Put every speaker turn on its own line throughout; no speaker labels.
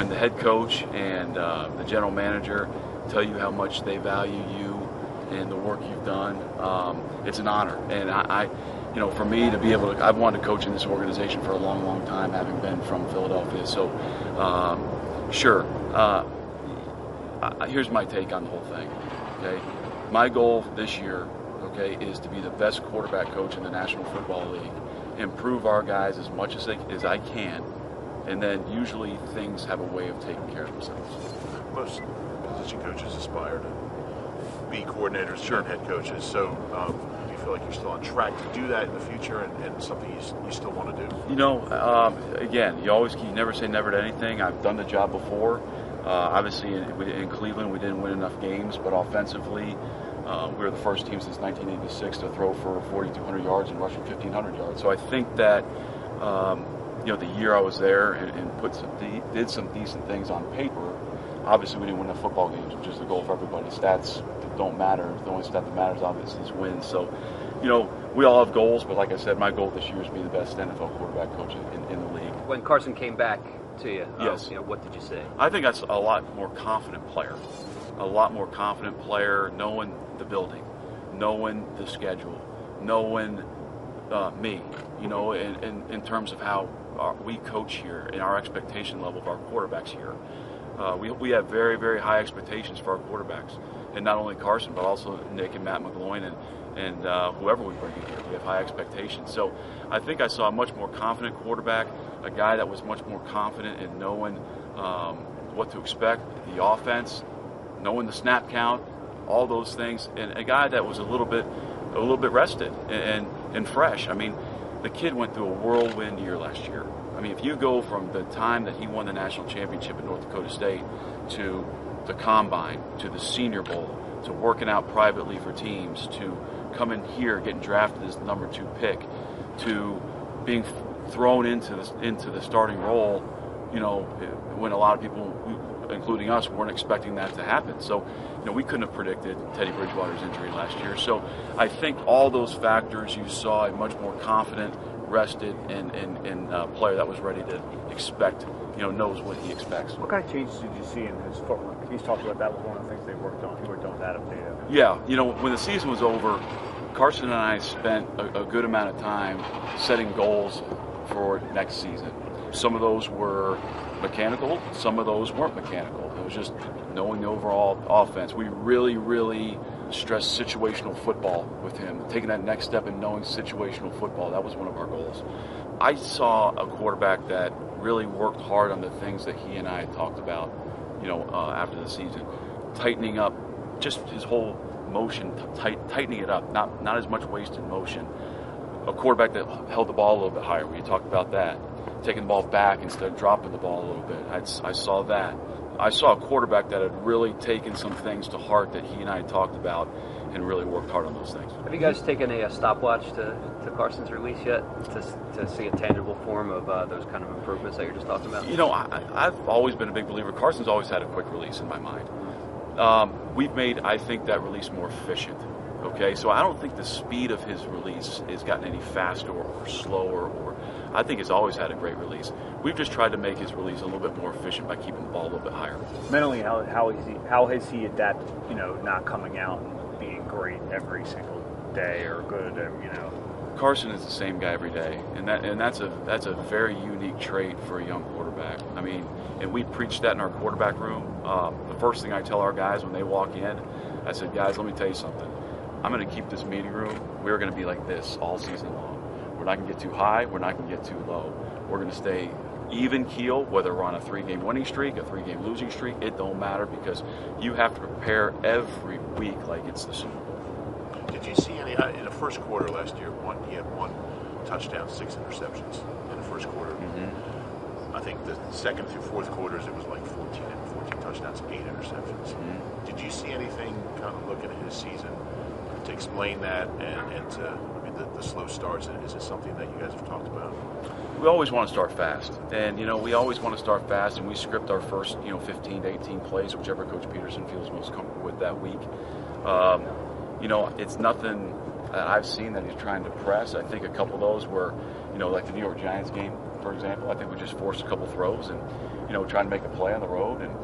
when the head coach and the general manager tell you how much they value you and the work you've done, it's an honor. And I for me to be able to, I've wanted to coach in this organization for a long, long time, having been from Philadelphia. So, sure. Here's my take on the whole thing. Okay, my goal this year, okay, is to be the best quarterback coach in the National Football League, improve our guys as much as I can, and then usually things have a way of taking care of themselves.
Most position coaches aspire to be coordinators and head coaches. So do you feel like you're still on track to do that in the future, and something you still want to do?
Again, you never say never to anything. I've done the job before. Obviously, in Cleveland, we didn't win enough games, but offensively, we were the first team since 1986 to throw for 4,200 yards and rush for 1,500 yards. So I think that the year I was there and did some decent things on paper. Obviously, we didn't win enough football games, which is the goal for everybody. Stats don't matter. The only stat that matters, obviously, is wins. So, we all have goals, but like I said, my goal this year is to be the best NFL quarterback coach in the league.
When Carson came back to you,
yes.
What did you say?
I think that's a lot more confident player. A lot more confident player, knowing the building, knowing the schedule, knowing me, in terms of how we coach here and our expectation level of our quarterbacks here. We have very, very high expectations for our quarterbacks, and not only Carson, but also Nick and Matt McGloin and whoever we bring in here. We have high expectations. So I think I saw a much more confident quarterback, a guy that was much more confident in knowing what to expect, the offense, knowing the snap count, all those things, and a guy that was a little bit rested and fresh. I mean, the kid went through a whirlwind year last year. I mean, if you go from the time that he won the national championship at North Dakota State to the Combine, to the Senior Bowl, to working out privately for teams, to coming here, getting drafted as the number 2 pick, to being thrown into the starting role, when a lot of people, including us, weren't expecting that to happen. So, we couldn't have predicted Teddy Bridgewater's injury last year. So I think all those factors, you saw a much more confident, rested, and player that was ready to expect, knows what he expects.
What kind of changes did you see in his footwork? He's talked about that was one of the things they worked on. He worked on that up there.
Yeah, when the season was over, Carson and I spent a good amount of time setting goals for next season. Some of those were mechanical, some of those weren't mechanical. It was just knowing the overall offense. We really, really stressed situational football with him, taking that next step and knowing situational football. That was one of our goals. I saw a quarterback that really worked hard on the things that he and I had talked about, after the season. Tightening up just his whole motion, tightening it up, not as much wasted motion. A quarterback that held the ball a little bit higher. We talked about that. Taking the ball back instead of dropping the ball a little bit. I saw that. I saw a quarterback that had really taken some things to heart that he and I had talked about and really worked hard on those things.
Have you guys taken a stopwatch to Carson's release yet to see a tangible form of those kind of improvements that you're just talking about?
I've always been a big believer. Carson's always had a quick release in my mind. We've made, I think, that release more efficient. Okay, so I don't think the speed of his release has gotten any faster or slower, or I think it's always had a great release. We've just tried to make his release a little bit more efficient by keeping the ball a little bit higher.
Mentally, how has he adapted? Not coming out and being great every single day or good.
Carson is the same guy every day, and that's a very unique trait for a young quarterback. I mean, and we preach that in our quarterback room. The first thing I tell our guys when they walk in, I said, guys, let me tell you something. I'm going to keep this meeting room. We're going to be like this all season long. We're not going to get too high. We're not going to get too low. We're going to stay even keel, whether we're on a 3-game winning streak, a 3-game losing streak. It don't matter, because you have to prepare every week like it's the Super Bowl.
Did you see any in the first quarter last year? He had 1 touchdown, 6 interceptions in the first quarter.
Mm-hmm.
I think the second through fourth quarters it was like 14 touchdowns, 8 interceptions.
Mm-hmm.
Did you see anything kind of looking at his season to explain that and to the slow starts? Is it something that you guys have talked about?
We always want to start fast, and we always want to start fast, and we script our first 15 to 18 plays, whichever Coach Peterson feels most comfortable with that week. It's nothing that I've seen that he's trying to press. I think a couple of those were, like the New York Giants game, for example. I think we just forced a couple throws and, trying to make a play on the road. And,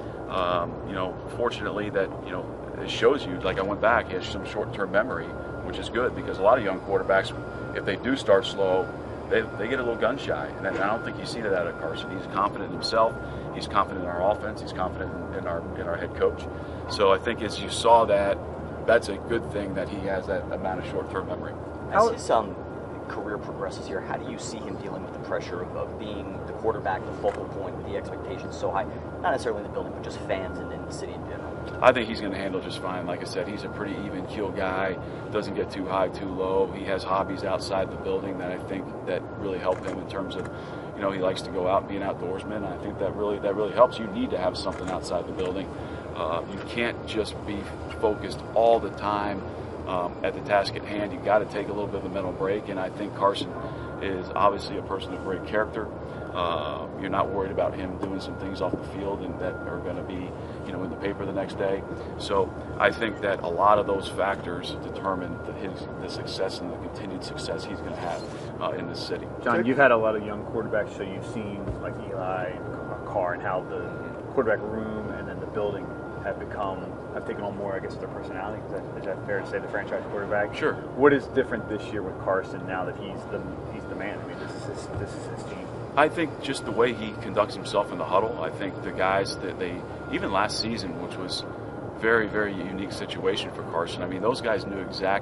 fortunately that, it shows you, like I went back, he has some short-term memory, which is good because a lot of young quarterbacks, if they do start slow, they get a little gun shy. And I don't think you see that out of Carson. He's confident in himself. He's confident in our offense. He's confident in our head coach. So I think as you saw that, that's a good thing that he has that amount of short-term memory.
As his career progresses here, how do you see him dealing with the pressure of being the quarterback, the focal point, with the expectations so high? Not necessarily in the building, but just fans and in the city in general.
I think he's going to handle just fine. Like I said, he's a pretty even-keel guy. Doesn't get too high, too low. He has hobbies outside the building that I think that really help him in terms of, he likes to go out and be an outdoorsman. I think that really helps. You need to have something outside the building. You can't just be focused all the time at the task at hand. You've got to take a little bit of a mental break, and I think Carson is obviously a person of great character. You're not worried about him doing some things off the field and that are going to be, in the paper the next day. So I think that a lot of those factors determine the success and the continued success he's going to have in this city.
John, you've had a lot of young quarterbacks, so you've seen like Eli, Carr, and how the quarterback room and then the building have taken on more, I guess, their personality. Is that fair to say, the franchise quarterback?
Sure.
What is different this year with Carson now that he's the man? I mean, this is his team.
I think just the way he conducts himself in the huddle. I think the guys that even last season, which was very, very unique situation for Carson. I mean, those guys he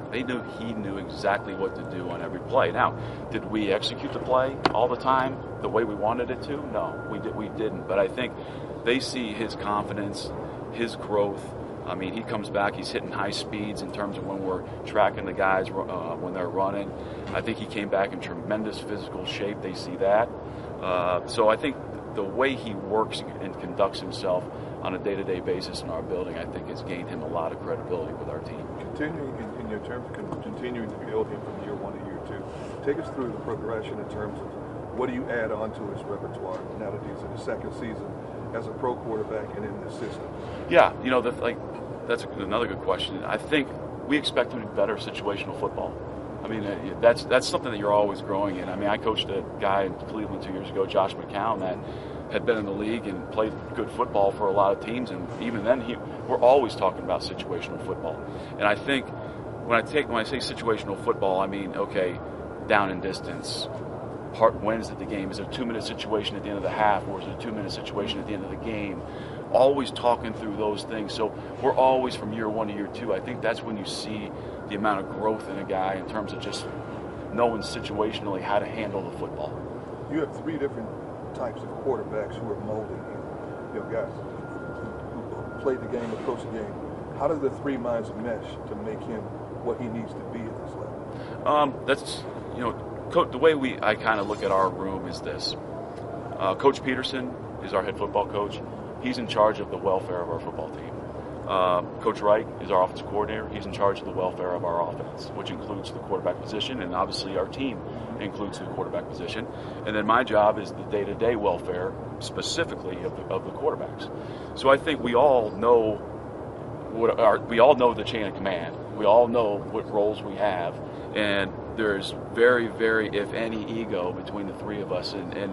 knew exactly what to do on every play. Now, did we execute the play all the time the way we wanted it to? No, we didn't. But I think they see his confidence, his growth. I mean, he comes back, he's hitting high speeds in terms of when we're tracking the guys when they're running. I think he came back in tremendous physical shape. They see that. So I think the way he works and conducts himself on a day-to-day basis in our building, I think has gained him a lot of credibility with our team.
Continuing in your terms, continuing to build him from year one to year two, take us through the progression in terms of what do you add on to his repertoire now that he's in his second season as a pro quarterback and in this system?
Yeah, that's another good question. I think we expect him to be better situational football. I mean, that's something that you're always growing in. I mean, I coached a guy in Cleveland 2 years ago, Josh McCown, that had been in the league and played good football for a lot of teams, and even then, we're always talking about situational football. And I think when I say situational football, I mean, okay, down and distance, wins at the game. Is it a 2-minute situation at the end of the half, or is it a 2-minute situation at the end of the game? Always talking through those things. So we're always from year one to year two. I think that's when you see the amount of growth in a guy in terms of just knowing situationally how to handle the football.
You have three different types of quarterbacks who are molding him. Guys who played the game, approach the game. How do the three minds mesh to make him what he needs to be at this level?
That's the way I kind of look at our room is this. Coach Peterson is our head football coach. He's in charge of the welfare of our football team. Coach Wright is our offensive coordinator. He's in charge of the welfare of our offense, which includes the quarterback position, and obviously our team includes the quarterback position. And then my job is the day-to-day welfare, specifically of the quarterbacks. So I think we all know the chain of command. We all know what roles we have, and there's very, very, if any, ego between the three of us. And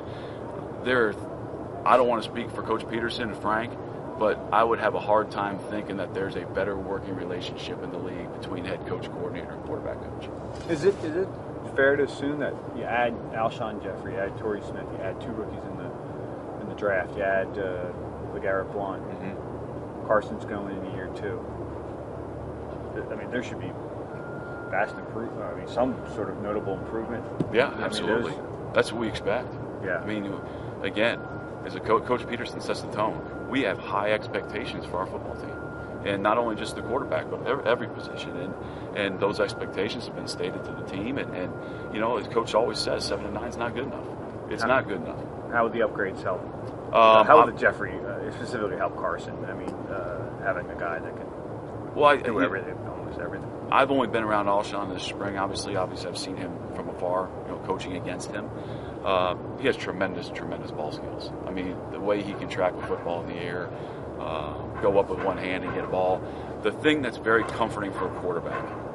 I don't want to speak for Coach Peterson and Frank, but I would have a hard time thinking that there's a better working relationship in the league between head coach, coordinator, and quarterback coach.
Is it fair to assume that you add Alshon Jeffrey, you add Torrey Smith, you add two rookies in the draft, you add LeGarrette Blount, Carson's going into year two? I mean, there should be vast improvement. I mean, some sort of notable improvement.
Yeah, absolutely. That's what we expect.
Yeah.
I mean, again, as a Coach Peterson sets the tone. We have high expectations for our football team, and not only just the quarterback, but every position. And those expectations have been stated to the team. And as Coach always says, 7 and 9 is not good enough. It's not good enough.
How would the upgrades help? How would the Jeffrey specifically help Carson? I mean, having a guy that can do everything, almost everything.
I've only been around Alshon this spring. Obviously, I've seen him from afar, coaching against him. He has tremendous ball skills. I mean, the way he can track a football in the air, go up with one hand and get a ball. The thing that's very comforting for a quarterback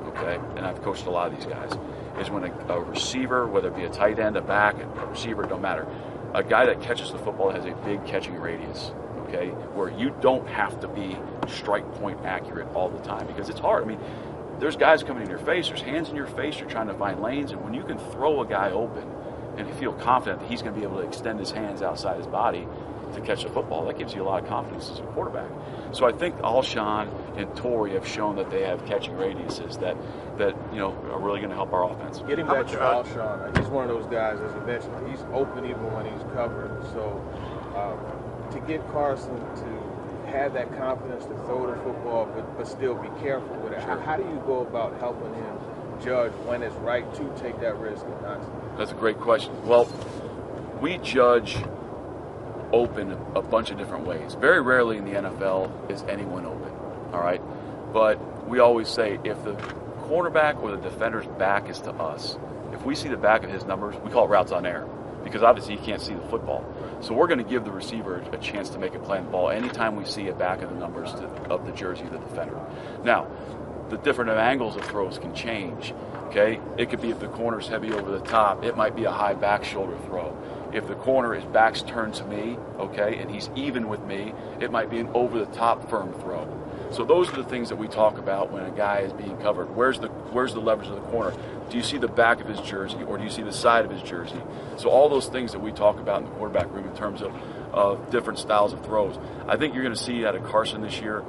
okay, and I've coached a lot of these guys, is when a receiver, whether it be a tight end, a back, a receiver, it don't matter, a guy that catches the football has a big catching radius, okay, where you don't have to be strike point accurate all the time because it's hard. I mean, there's guys coming in your face, there's hands in your face, you're trying to find lanes, and when you can throw a guy open and you feel confident that he's going to be able to extend his hands outside his body to catch the football, that gives you a lot of confidence as a quarterback. So I think Alshon and Torrey have shown that they have catching radiuses that are really going to help our offense.
Getting back to Alshon, he's one of those guys, as you mentioned, he's open even when he's covered. So to get Carson to have that confidence to throw the football but still be careful with it, how do you go about helping him judge when it's right to take that risk and not to?
That's a great question. Well, we judge open a bunch of different ways. Very rarely in the NFL is anyone open, all right? But we always say if the quarterback or the defender's back is to us, if we see the back of his numbers, we call it routes on air because obviously he can't see the football. So we're going to give the receiver a chance to make a play on the ball anytime we see a back of the numbers of the jersey of the defender. Now, the different angles of throws can change, okay? It could be if the corner's heavy over the top, it might be a high back shoulder throw. If the corner, his back's turned to me, okay, and he's even with me, it might be an over-the-top firm throw. So those are the things that we talk about when a guy is being covered. Where's the leverage of the corner? Do you see the back of his jersey or do you see the side of his jersey? So all those things that we talk about in the quarterback room in terms of different styles of throws. I think you're going to see out of Carson this year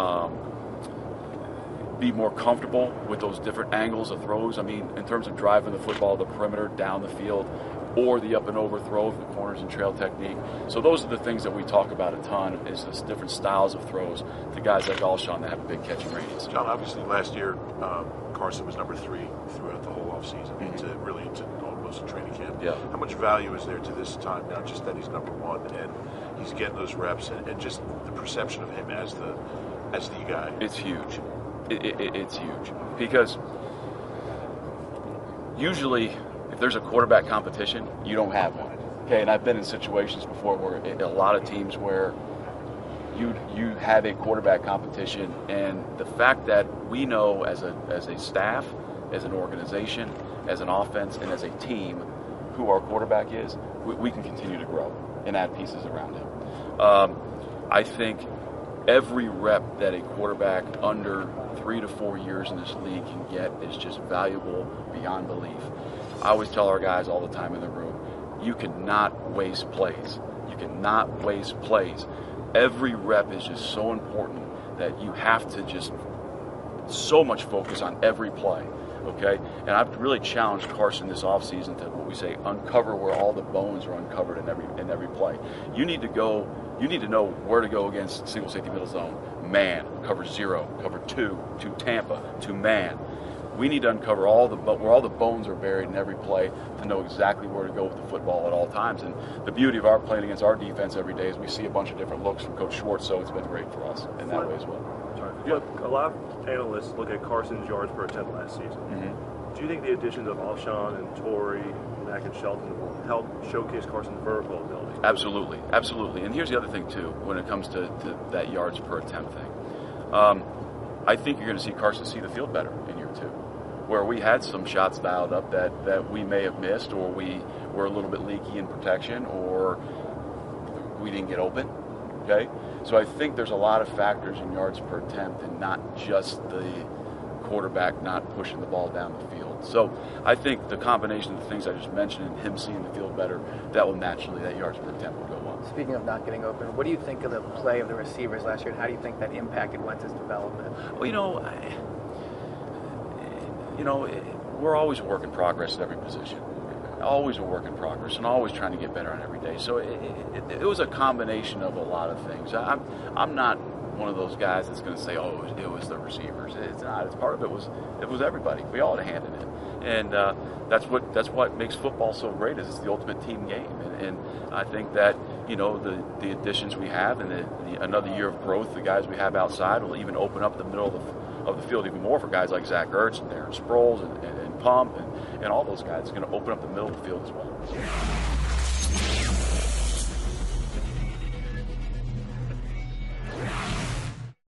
be more comfortable with those different angles of throws. I mean, in terms of driving the football, the perimeter, down the field, or the up and over throw of the corners and trail technique. So those are the things that we talk about a ton, is this different styles of throws to guys like Alshon that have a big catching radius.
John, obviously last year Carson was number 3 throughout the whole offseason, into almost a training camp.
Yeah.
How much value is there to this time now, just that he's number 1 and he's getting those reps and just the perception of him as the guy?
It's huge. It's huge because usually if there's a quarterback competition, you don't have one. Okay, and I've been in situations before where a lot of teams where you have a quarterback competition, and the fact that we know as a staff, as an organization, as an offense, and as a team who our quarterback is, we can continue to grow and add pieces around him. I think every rep that a quarterback under 3 to 4 years in this league can get is just valuable beyond belief. I always tell our guys all the time in the room, you cannot waste plays. You cannot waste plays. Every rep is just so important that you have to just so much focus on every play, okay? And I've really challenged Carson this offseason to what we say, uncover where all the bones are uncovered in every play. You need to know where to go against single safety middle zone, man, cover 0, cover 2, to Tampa, to man. We need to uncover where all the bones are buried in every play to know exactly where to go with the football at all times. And the beauty of our playing against our defense every day is we see a bunch of different looks from Coach Schwartz, so it's been great for us in that way as well.
Look, a lot of analysts look at Carson's yards per attempt last season.
Mm-hmm.
Do you think the additions of Alshon and Torrey, Mack and Shelton will help showcase Carson's vertical ability?
Absolutely, absolutely. And here's the other thing too, when it comes to that yards per attempt thing. I think you're going to see Carson see the field better in year 2, where we had some shots dialed up that we may have missed, or we were a little bit leaky in protection, or we didn't get open. Okay, so I think there's a lot of factors in yards per attempt, and not just the quarterback not pushing the ball down the field. So I think the combination of the things I just mentioned and him seeing the field better, that yards per attempt will go up.
Speaking of not getting open, what do you think of the play of the receivers last year, and how do you think that impacted Wentz's development?
Well, we're always a work in progress at every position. Always a work in progress, and always trying to get better on every day. So it was a combination of a lot of things. I'm not one of those guys that's going to say, oh, it was the receivers. It's not. It's part of it was everybody. We all had a hand in it, and that's what makes football so great. Is it's the ultimate team game, and I think that the additions we have and another year of growth, the guys we have outside will even open up the middle of the field even more for guys like Zach Ertz and Darren Sproles and Pump and all those guys. It's going to open up the middle of the field as well.